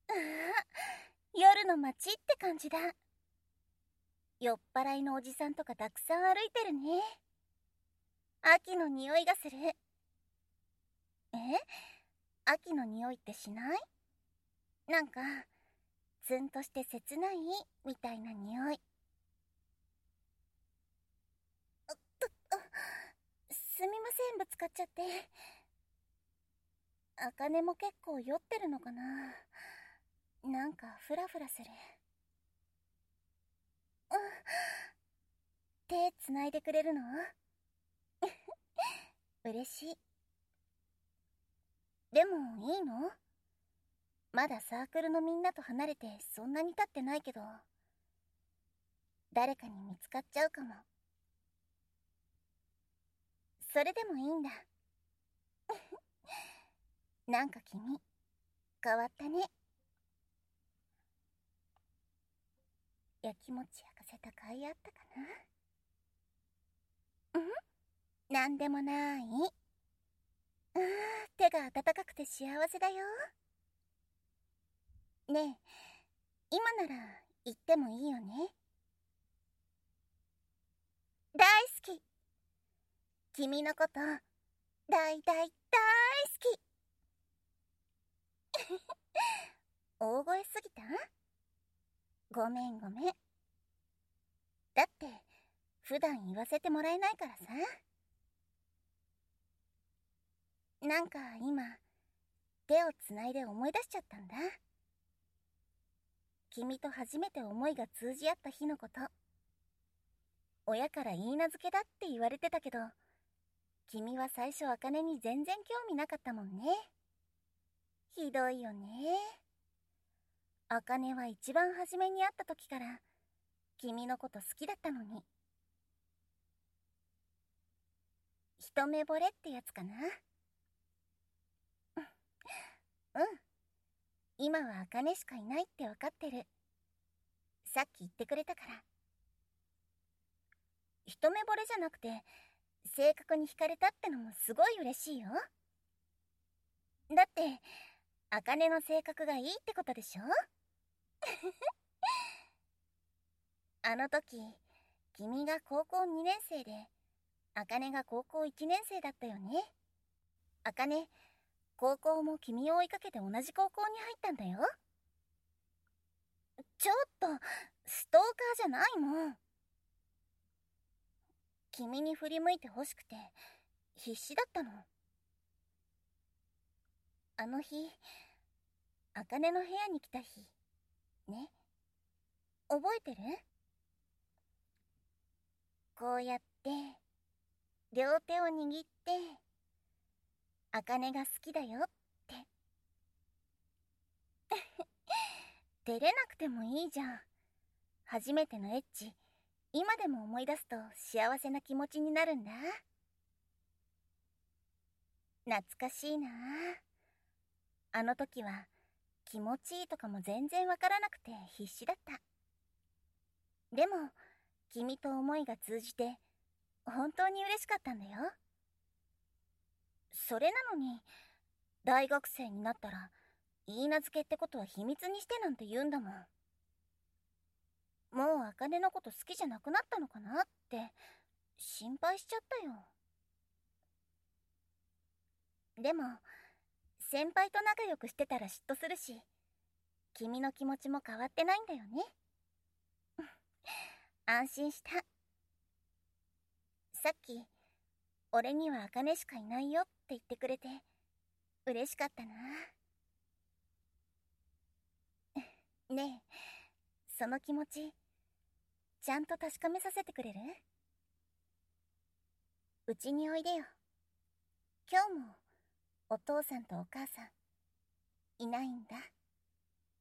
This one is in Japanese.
夜の街って感じだ。酔っ払いのおじさんとかたくさん歩いてるね。秋の匂いがする。秋の匂いってしない？なんかツンとして切ないみたいな匂い。すみません、ぶつかっちゃって。茜も結構酔ってるのかな。なんかフラフラする。手つないでくれるの？嬉しい。でもいいの？まだサークルのみんなと離れてそんなに経ってないけど、誰かに見つかっちゃうかも。それでもいいんだ。なんか君変わったね。やきもち焼かせた甲斐あったかな。なんでもない。手が温かくて幸せだよ。ねえ、今なら言ってもいいよね？大好き。君のこと大好き。大声すぎた？ごめん。だって普段言わせてもらえないからさ。なんか今手をつないで思い出しちゃったんだ。君と初めて思いが通じ合った日のこと。親から言い名付けだって言われてたけど、君は最初茜に全然興味なかったもんね。ひどいよね。茜は一番初めに会った時から君のこと好きだったのに。一目惚れってやつかな。今は茜しかいないってわかってる。さっき言ってくれたから。一目惚れじゃなくて性格に惹かれたってのもすごい嬉しいよ。だって茜の性格がいいってことでしょ。あの時君が高校2年生で茜が高校1年生だったよね。茜、高校も君を追いかけて同じ高校に入ったんだよ。ちょっとストーカーじゃないもん。君に振り向いてほしくて必死だったの。あの日茜の部屋に来た日ね、覚えてる？こうやって両手を握って茜が好きだよって照れなくてもいいじゃん。初めてのエッチ今でも思い出すと幸せな気持ちになるんだ。懐かしいな。あの時は気持ちいいとかも全然わからなくて必死だった。でも君と思いが通じて本当に嬉しかったんだよ。それなのに大学生になったら言い名付けってことは秘密にしてなんて言うんだもん。もう茜のこと好きじゃなくなったのかなって心配しちゃったよ。でも先輩と仲良くしてたら嫉妬するし、君の気持ちも変わってないんだよね。安心した。さっき俺には茜しかいないよって言ってくれて嬉しかったな。ねえ、その気持ちちゃんと確かめさせてくれる？うちにおいでよ。今日もお父さんとお母さんいないんだ。